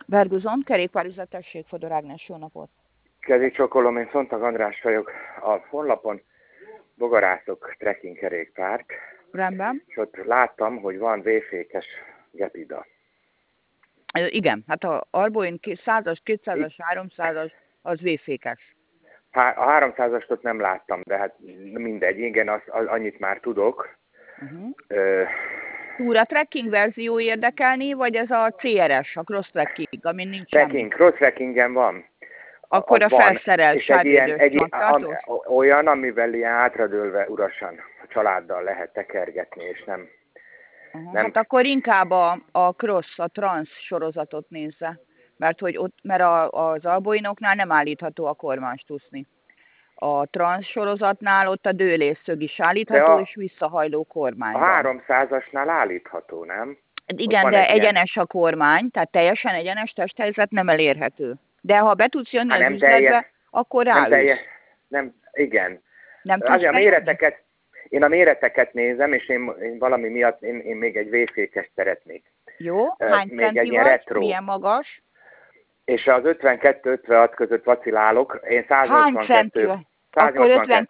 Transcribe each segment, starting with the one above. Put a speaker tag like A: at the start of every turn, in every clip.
A: Verguzon, kerékpárüzetesség, Fodor Ágnes, jó napot!
B: Kezi csokolom, én Szontag András vagyok. A honlapon bogarászok trekking kerékpárt,
A: Rendben.
B: és ott láttam, hogy van V-fékes gepida.
A: Igen, hát a Arboin 100-as, 200-as, 300-as, az V-fékes.
B: A 300-astot nem láttam, de hát mindegy, igen, annyit már tudok.
A: Túra trekking verzió érdekelni, vagy ez a CRS, a cross trekking, amin nincs
B: Trekking, cross trekkingen van.
A: Akkor
B: az
A: a felszerelt sávvédős
B: olyan, amivel ilyen hátradőlve urasan a családdal lehet tekergetni, és nem...
A: Hát akkor inkább a cross, a trans sorozatot nézze, mert az alboinoknál nem állítható a kormánystuszny. A trans sorozatnál ott a dőlésszög is állítható, és visszahajló kormány.
B: A 300-asnál állítható, nem?
A: Igen, de egyenes a kormány, tehát teljesen egyenes testhelyzet nem elérhető. De ha be tudsz jönni az üzletbe, akkor ráülsz.
B: Igen.
A: Nem tudsz
B: én a méreteket nézem, és én valami miatt én még egy V-fékest szeretnék.
A: Jó, hány centi vagy? Retro. Milyen magas?
B: És az 52-56 között vacilálok. Én 182.
A: Hány centi? Akkor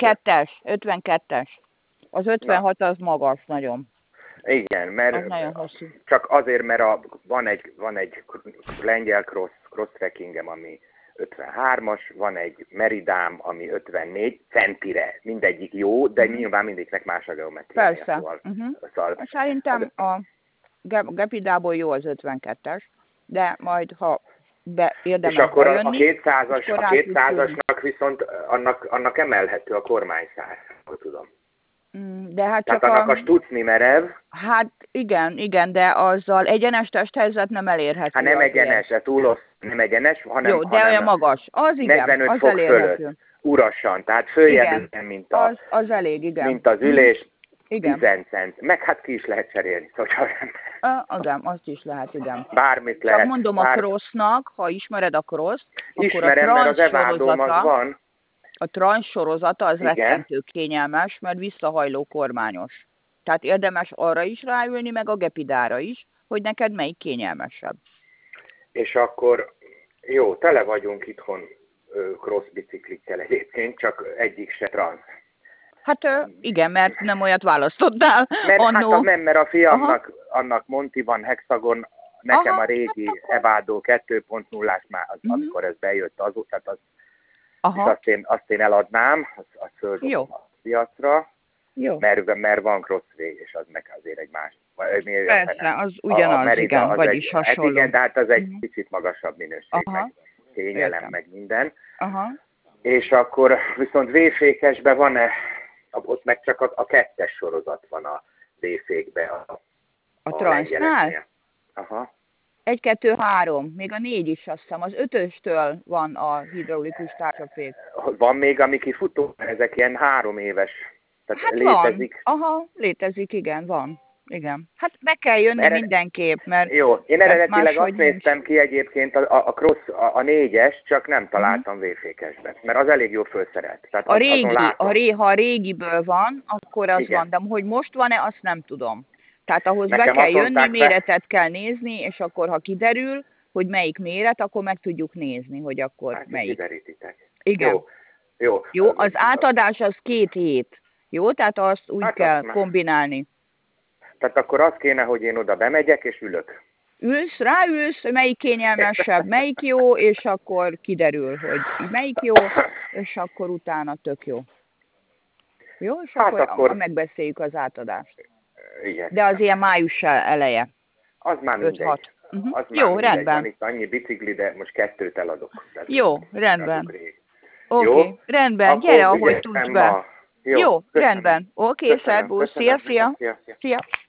A: 52-es. Az 56 az magas nagyon.
B: Igen, mert csak azért, mert van egy lengyel cross trekkingem, ami 53-as, van egy meridám, ami 54 centire. Mindegyik jó, de nyilván mindegyiknek más a geometriája.
A: Persze. Szóval. Szerintem a gepidából jó az 52-es, de majd ha érdemes
B: és akkor
A: bejönni,
B: a 200-asnak viszont annak emelhető a kormányszár, akkor tudom.
A: De hát
B: tehát annak a stucni merev.
A: Hát igen, de azzal egyenes testhelyzet nem elérhető.
B: Hát nem egyenes, nem egyenes, hanem...
A: Jó, de olyan magas. Az igen,
B: 45
A: az
B: fok
A: elérhető.
B: fölött. Urasan, tehát följebb, mint
A: az elég, igen.
B: Mint az ülés,
A: igen.
B: 10 cent. Meg hát ki is lehet cserélni, szóval...
A: Igen, azt is lehet, igen.
B: Bármit lehet.
A: Csak mondom a crossnak, ha ismered a cross,
B: ismerem, akkor a trans mert az evádóm van.
A: A trans sorozata az rettentő kényelmes, mert visszahajló kormányos. Tehát érdemes arra is ráülni, meg a gepidára is, hogy neked melyik kényelmesebb.
B: És akkor, jó, tele vagyunk itthon cross biciklikkel egyébként, csak egyik se trans.
A: Hát igen, mert nem olyat választottál
B: annó. Mert a fiamnak, annak Monty van Hexagon, nekem a régi Evádó 2.0-ás már, amikor ez bejött azóta, és azt én eladnám, azt földobom a piacra, mert van crossway, és az meg azért egy más.
A: Persze, az ugyanaz, igen, vagyis hasonló.
B: Hát igen, de hát az egy picit magasabb minőség, meg kényelem, meg minden. És akkor viszont V-fékesben van-e, ott meg csak a 2-es sorozat van a V-fékben.
A: A transnál? 1, 2, 3, még a 4 is azt hiszem, az 5-östől van a hidraulikus tárcsafék.
B: Van még, ami kifutó, ezek ilyen 3 éves, tehát
A: hát
B: létezik.
A: Van. Létezik, igen, van. Igen. Hát be kell jönni mindenképp, mert...
B: Jó, én eredetileg azt néztem ki egyébként a cross, a 4-es, csak nem találtam V-fékesben, mert az elég jó felszerelt. Tehát
A: ha a régiből van, akkor az van, de hogy most van-e, azt nem tudom. Tehát ahhoz be kell jönni, méretet kell nézni, és akkor ha kiderül, hogy melyik méret, akkor meg tudjuk nézni, hogy akkor melyik.
B: Kiderítitek.
A: Igen. Jó, az átadás az 2 hét. Jó, tehát azt úgy kell kombinálni.
B: Tehát akkor az kéne, hogy én oda bemegyek, és ülök.
A: Ráülsz, melyik kényelmesebb, melyik jó, és akkor kiderül, hogy melyik jó, és akkor utána tök jó. Jó, és akkor megbeszéljük az átadást.
B: Igen.
A: De az ilyen május eleje.
B: Az már mindegy.
A: Jó, rendben.
B: Van itt annyi bicikli, de most 2 eladok.
A: Jó, rendben. Oké, rendben, gyere, ahogy tudsz be. Jó, rendben. Oké, szervusz, szia.